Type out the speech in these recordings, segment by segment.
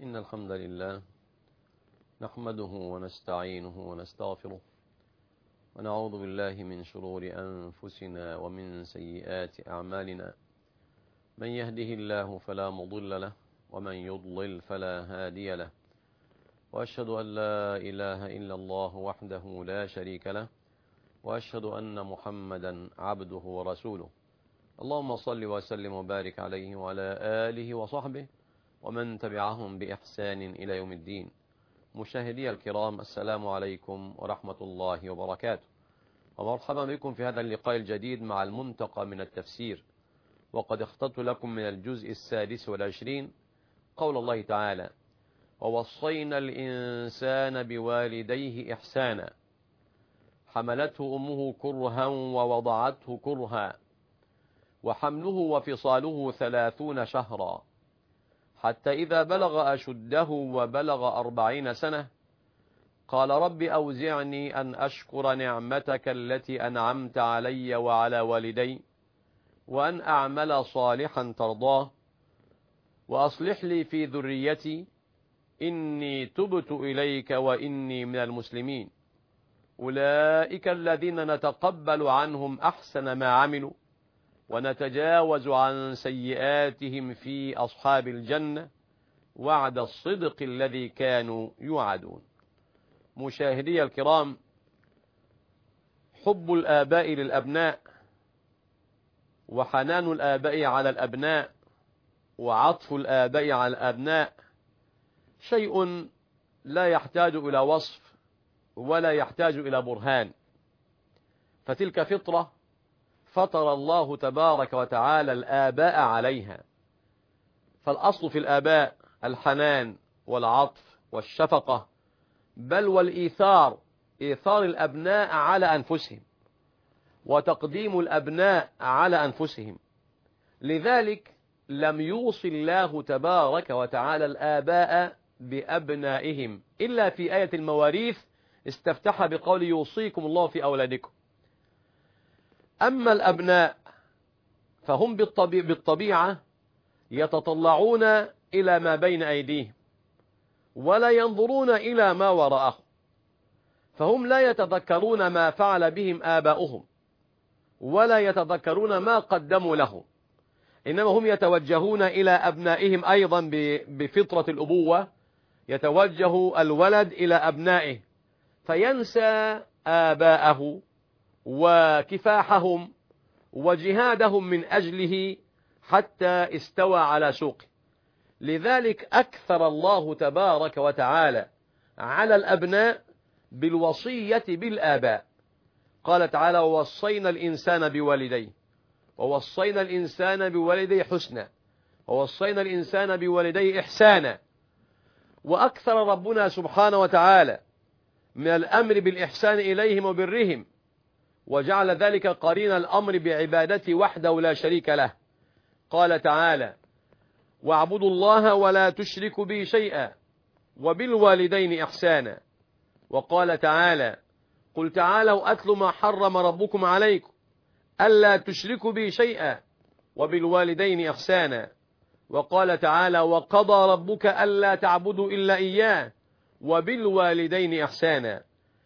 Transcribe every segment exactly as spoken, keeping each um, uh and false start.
إن الحمد لله نحمده ونستعينه ونستغفره ونعوذ بالله من شرور أنفسنا ومن سيئات أعمالنا. من يهده الله فلا مضل له ومن يضلل فلا هادي له، وأشهد أن لا إله إلا الله وحده لا شريك له، وأشهد أن محمدا عبده ورسوله. اللهم صل وسلم وبارك عليه وعلى آله وصحبه ومن تبعهم بإحسان إلى يوم الدين. مشاهدي الكرام، السلام عليكم ورحمة الله وبركاته، ومرحبا بكم في هذا اللقاء الجديد مع المنتقى من التفسير. وقد اخترت لكم من الجزء السادس والعشرين قول الله تعالى: ووصينا الإنسان بوالديه إحسانا حملته أمه كرها ووضعته كرها وحمله وفصاله ثلاثون شهرا حتى إذا بلغ أشده وبلغ أربعين سنة قال رب أوزعني أن أشكر نعمتك التي أنعمت علي وعلى والدي وأن أعمل صالحا ترضاه وأصلح لي في ذريتي إني تبت إليك وإني من المسلمين. أولئك الذين نتقبل عنهم أحسن ما عملوا ونتجاوز عن سيئاتهم في أصحاب الجنة وعد الصدق الذي كانوا يوعدون. مشاهدي الكرام، حب الآباء للأبناء وحنان الآباء على الأبناء وعطف الآباء على الأبناء شيء لا يحتاج إلى وصف ولا يحتاج إلى برهان، فتلك فطرة فطر الله تبارك وتعالى الآباء عليها. فالأصل في الآباء الحنان والعطف والشفقة، بل والإيثار، إيثار الأبناء على أنفسهم وتقديم الأبناء على أنفسهم. لذلك لم يوصي الله تبارك وتعالى الآباء بأبنائهم إلا في آية المواريث استفتح بقول يوصيكم الله في أولادكم. أما الأبناء فهم بالطبيعة يتطلعون إلى ما بين أيديهم ولا ينظرون إلى ما وراءهم، فهم لا يتذكرون ما فعل بهم آباؤهم ولا يتذكرون ما قدموا لهم، إنما هم يتوجهون إلى أبنائهم أيضا بفطرة الأبوة. يتوجه الولد إلى أبنائه فينسى آباءه وكفاحهم وجهادهم من أجله حتى استوى على سوقه. لذلك أكثر الله تبارك وتعالى على الأبناء بالوصية بالآباء. قال تعالى: ووصينا الإنسان بوالديه ووصينا الإنسان بوالديه حسنا ووصينا الإنسان بوالديه إحسانا. وأكثر ربنا سبحانه وتعالى من الأمر بالإحسان إليهم وبرهم، وجعل ذلك قرين الأمر بعبادته وحده لا شريك له. قال تعالى: واعبدوا الله ولا تشركوا به شيئا وبالوالدين إحسانا. وقال تعالى: قل تعالوا أتل ما حرم ربكم عليكم ألا تشركوا به شيئا وبالوالدين إحسانا. وقال تعالى: وقضى ربك ألا تعبدوا إلا إياه وبالوالدين إحسانا.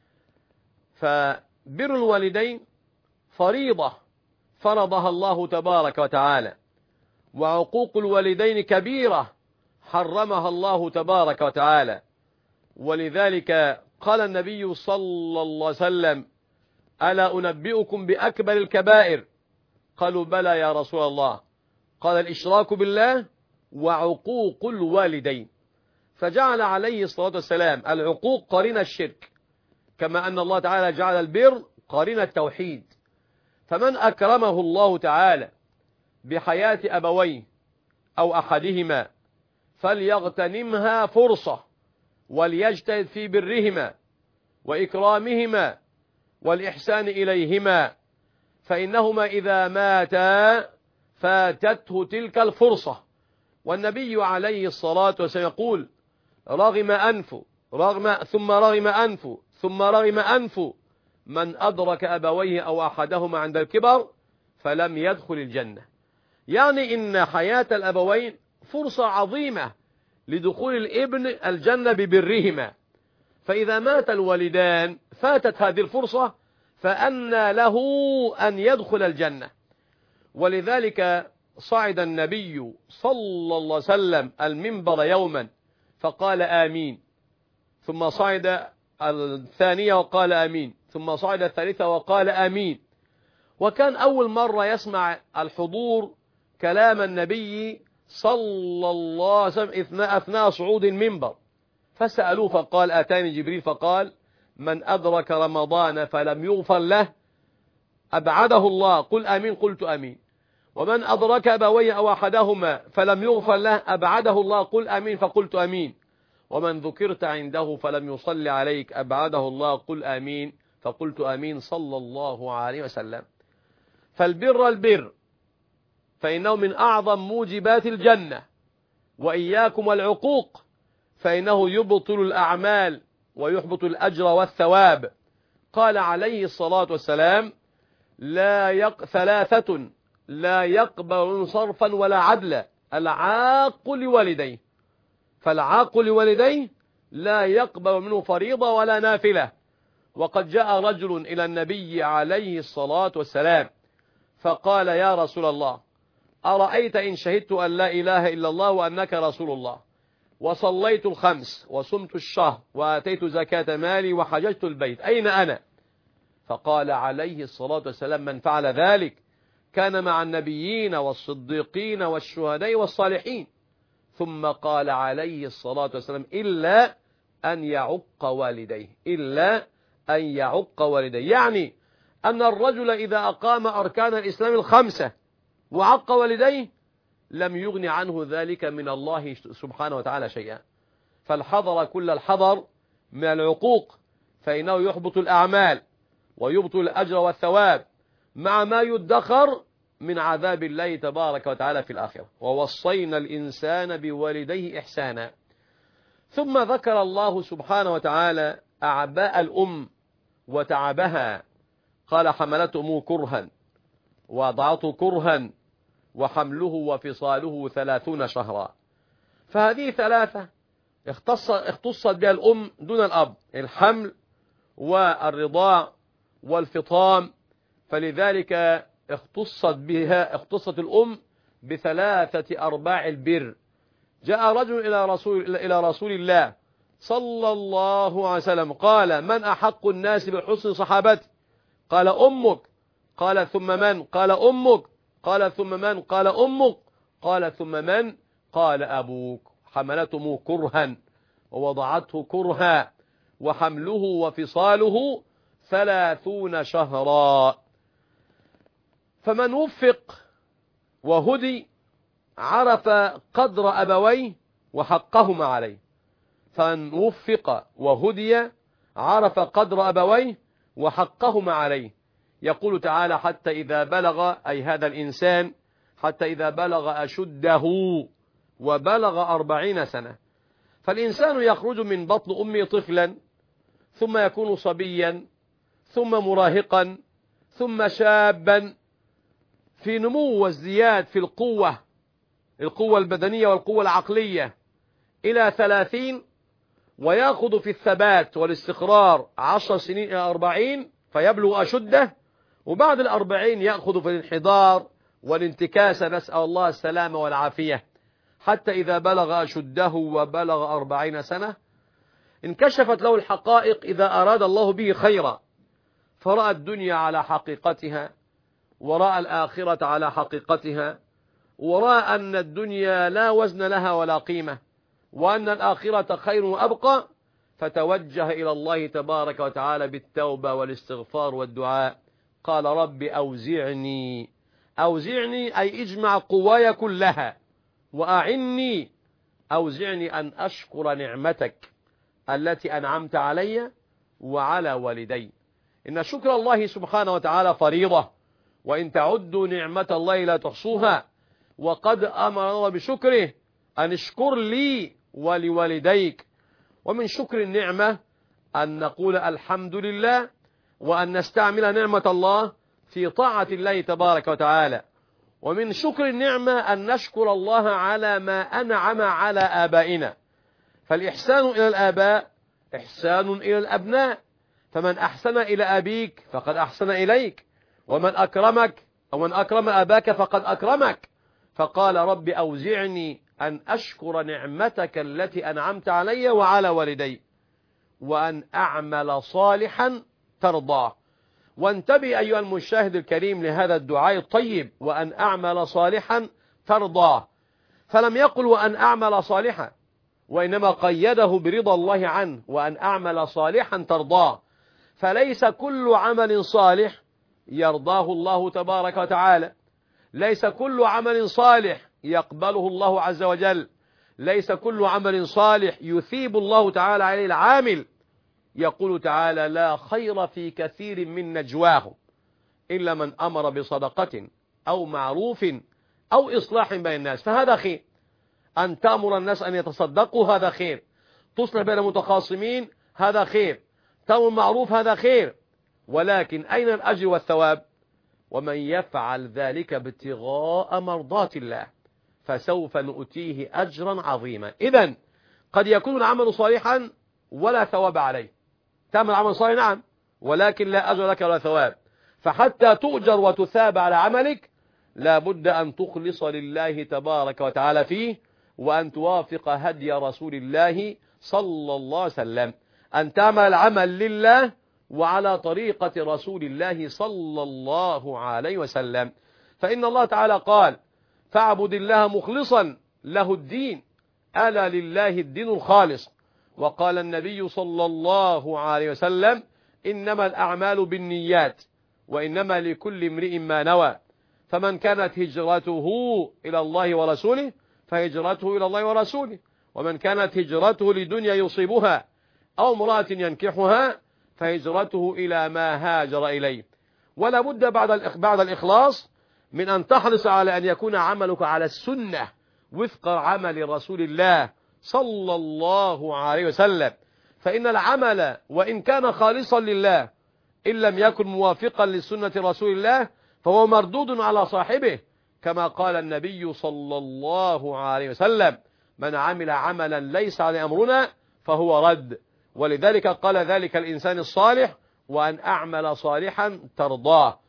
فبر الوالدين فريضة فرضها الله تبارك وتعالى، وعقوق الوالدين كبيرة حرمها الله تبارك وتعالى. ولذلك قال النبي صلى الله عليه وسلم: ألا أنبئكم بأكبر الكبائر؟ قالوا: بلى يا رسول الله. قال: الإشراك بالله وعقوق الوالدين. فجعل عليه الصلاة والسلام العقوق قرين الشرك، كما أن الله تعالى جعل البر قرين التوحيد. فمن أكرمه الله تعالى بحياة أبويه أو أحدهما فليغتنمها فرصة وليجتهد في برهما وإكرامهما والإحسان إليهما، فإنهما إذا ماتا فاتته تلك الفرصة. والنبي عليه الصلاة والسلام يقول: رغم أنف رغم ثم رغم أنف ثم رغم أنف من أدرك أبويه أو أحدهما عند الكبر فلم يدخل الجنة. يعني إن حياة الأبوين فرصة عظيمة لدخول الابن الجنة ببرهما، فإذا مات الوالدان فاتت هذه الفرصة، فأنى له أن يدخل الجنة. ولذلك صعد النبي صلى الله عليه وسلم المنبر يوما فقال آمين، ثم صعد الثانية وقال آمين، ثم صعد الثالثة وقال آمين. وكان أول مرة يسمع الحضور كلام النبي صلى الله عليه وسلم أثناء, أثناء صعود المنبر، فسألوه فقال آتاني جبريل فقال من أدرك رمضان فلم يغفر له أبعده الله، قل آمين قلت آمين. ومن أدرك أبويه أو أحدهما فلم يغفر له أبعده الله، قل آمين فقلت آمين. ومن ذكرت عنده فلم يصل عليك أبعده الله، قل آمين فقلت آمين، صلى الله عليه وسلم. فالبر البر فإنه من أعظم موجبات الجنة، وإياكم والعقوق فإنه يبطل الأعمال ويحبط الأجر والثواب. قال عليه الصلاة والسلام لا يق... ثلاثة لا يقبل صرفا ولا عدلا، العاق لوالديه، فالعاق لوالديه لا يقبل منه فريضة ولا نافلة. وقد جاء رجل إلى النبي عليه الصلاة والسلام فقال يا رسول الله أرأيت إن شهدت أن لا إله إلا الله وأنك رسول الله، وصليت الخمس وصمت الشهر وآتيت زكاة مالي وحججت البيت، أين أنا؟ فقال عليه الصلاة والسلام من فعل ذلك كان مع النبيين والصديقين والشهداء والصالحين. ثم قال عليه الصلاة والسلام إلا أن يعق والديه، إلا أن يعق والديه، يعني أن الرجل إذا أقام أركان الإسلام الخمسة وعق والديه لم يغن عنه ذلك من الله سبحانه وتعالى شيئا. فالحذر كل الحذر من العقوق، فإنه يحبط الأعمال ويبطل الأجر والثواب مع ما يدخر من عذاب الله تبارك وتعالى في الآخرة. ووصينا الإنسان بوالديه إحسانا. ثم ذكر الله سبحانه وتعالى أعباء الأم وتعبها، قال حملته أمه كرها ووضعته كرها وحمله وفصاله ثلاثون شهرا. فهذه ثلاثة اختص اختصت بها الأم دون الأب، الحمل والرضاع والفطام، فلذلك اختصت بها اختصت الأم بثلاثة أرباع البر. جاء رجل إلى رسول إلى رسول الله صلى الله عليه وسلم قال من أحق الناس بحسن صحابتي؟ قال أمك. قال ثم من؟ قال أمك. قال ثم من؟ قال أمك. قال ثم من؟ قال أبوك. حملته كرها ووضعته كرها وحمله وفصاله ثلاثون شهرا. فمن وفق وهدي عرف قدر أبويه وحقهما عليه، فمن وفق وهدي عرف قدر أبويه وحقهما عليه. يقول تعالى حتى إذا بلغ، أي هذا الإنسان حتى إذا بلغ أشده وبلغ أربعين سنة. فالإنسان يخرج من بطن أمه طفلا، ثم يكون صبيا، ثم مراهقا، ثم شابا، في نمو وازدياد في القوة القوة البدنية والقوة العقلية إلى ثلاثين، ويأخذ في الثبات والاستقرار عشر سنين إلى أربعين فيبلغ أشده، وبعد الأربعين يأخذ في الانحدار والانتكاسة، نسأل الله السلامة والعافية، حتى إذا بلغ أشده وبلغ أربعين سنة انكشفت له الحقائق إذا أراد الله به خيرا، فرأى الدنيا على حقيقتها، ورأى الآخرة على حقيقتها، ورأى أن الدنيا لا وزن لها ولا قيمة، وأن الآخرة خير وأبقى، فتوجه إلى الله تبارك وتعالى بالتوبة والاستغفار والدعاء. قال رب أوزعني أوزعني أي اجمع قواي كلها وأعني أوزعني أن أشكر نعمتك التي أنعمت علي وعلى والدي. إن شكر الله سبحانه وتعالى فريضة، وإن تعدوا نعمة الله لا تحصوها، وقد أمر الله بشكره أن اشكر لي ولوالديك. ومن شكر النعمة أن نقول الحمد لله، وأن نستعمل نعمة الله في طاعة الله تبارك وتعالى. ومن شكر النعمة أن نشكر الله على ما أنعم على آبائنا. فالإحسان إلى الآباء إحسان إلى الأبناء، فمن أحسن إلى أبيك فقد أحسن إليك، ومن أكرمك أو من أكرم أباك فقد أكرمك. فقال رب أوزعني أن أشكر نعمتك التي أنعمت علي وعلى والدي وأن أعمل صالحا ترضاه. وانتبه أيها المشاهد الكريم لهذا الدعاء الطيب، وأن أعمل صالحا ترضاه، فلم يقل وأن أعمل صالحا، وإنما قيده برضا الله عنه، وأن أعمل صالحا ترضاه. فليس كل عمل صالح يرضاه الله تبارك وتعالى، ليس كل عمل صالح يقبله الله عز وجل، ليس كل عمل صالح يثيب الله تعالى عليه العامل. يقول تعالى: لا خير في كثير من نجواهم إلا من أمر بصدقة أو معروف أو إصلاح بين الناس، فهذا خير. أن تأمر الناس أن يتصدقوا هذا خير، تصلح بين المتخاصمين هذا خير، تأمر معروف هذا خير، ولكن أين الأجر والثواب؟ ومن يفعل ذلك ابتغاء مرضات الله فسوف نؤتيه أجرا عظيما. إذن قد يكون العمل صالحا ولا ثواب عليه، تعمل عمل صالح نعم، ولكن لا أجر لك ولا ثواب. فحتى تؤجر وتثاب على عملك لا بد أن تخلص لله تبارك وتعالى فيه، وأن توافق هدي رسول الله صلى الله عليه وسلم، أن تعمل العمل لله وعلى طريقة رسول الله صلى الله عليه وسلم. فإن الله تعالى قال: فاعبد الله مخلصا له الدين، ألا لله الدين الخالص. وقال النبي صلى الله عليه وسلم: إنما الأعمال بالنيات وإنما لكل امرئ ما نوى، فمن كانت هجرته إلى الله ورسوله فهجرته إلى الله ورسوله، ومن كانت هجرته لدنيا يصيبها أو امرأة ينكحها فهجرته إلى ما هاجر إليه. ولا بد بعد الإخلاص من أن تحرص على أن يكون عملك على السنة وفق عمل رسول الله صلى الله عليه وسلم، فإن العمل وإن كان خالصا لله إن لم يكن موافقا لسنة رسول الله فهو مردود على صاحبه، كما قال النبي صلى الله عليه وسلم: من عمل عملا ليس على أمرنا فهو رد. ولذلك قال ذلك الإنسان الصالح: وأن أعمل صالحا ترضاه،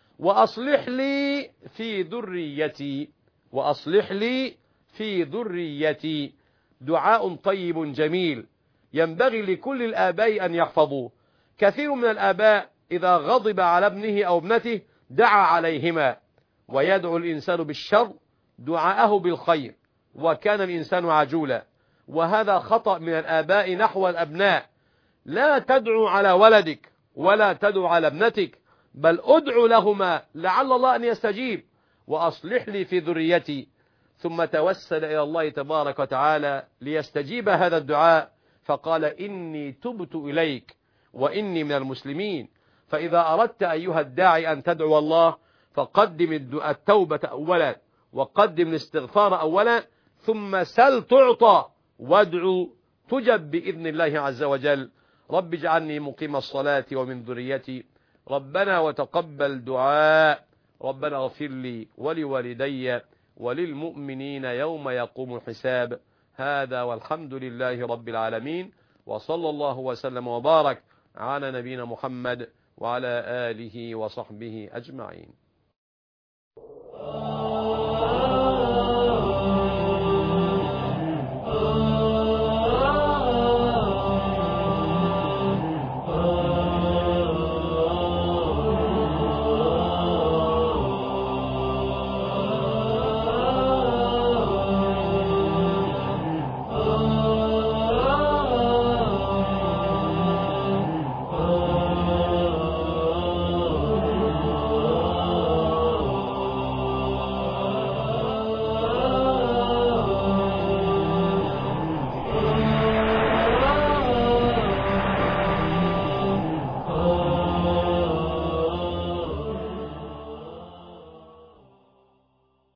وأصلح لي في ذريتي، وأصلح لي في ذريتي. دعاء طيب جميل ينبغي لكل الآباء أن يحفظوه. كثير من الآباء إذا غضب على ابنه أو ابنته دعا عليهما، ويدعو الإنسان بالشر دعاءه بالخير، وكان الإنسان عجولا، وهذا خطأ من الآباء نحو الأبناء. لا تدعو على ولدك ولا تدعو على ابنتك، بل ادعو لهما لعل الله أن يستجيب. وأصلح لي في ذريتي، ثم توسل إلى الله تبارك وتعالى ليستجيب هذا الدعاء، فقال: إني تبت إليك وإني من المسلمين. فإذا أردت أيها الداعي أن تدعو الله فقدم التوبة أولا، وقدم الاستغفار أولا، ثم سل تعطى وادعو تجب بإذن الله عز وجل. رب اجعلني مقيم الصلاة ومن ذريتي، ربنا وتقبل دعاء، ربنا اغفر لي ولوالدي وللمؤمنين يوم يقوم الحساب. هذا والحمد لله رب العالمين، وصلى الله وسلم وبارك على نبينا محمد وعلى آله وصحبه أجمعين.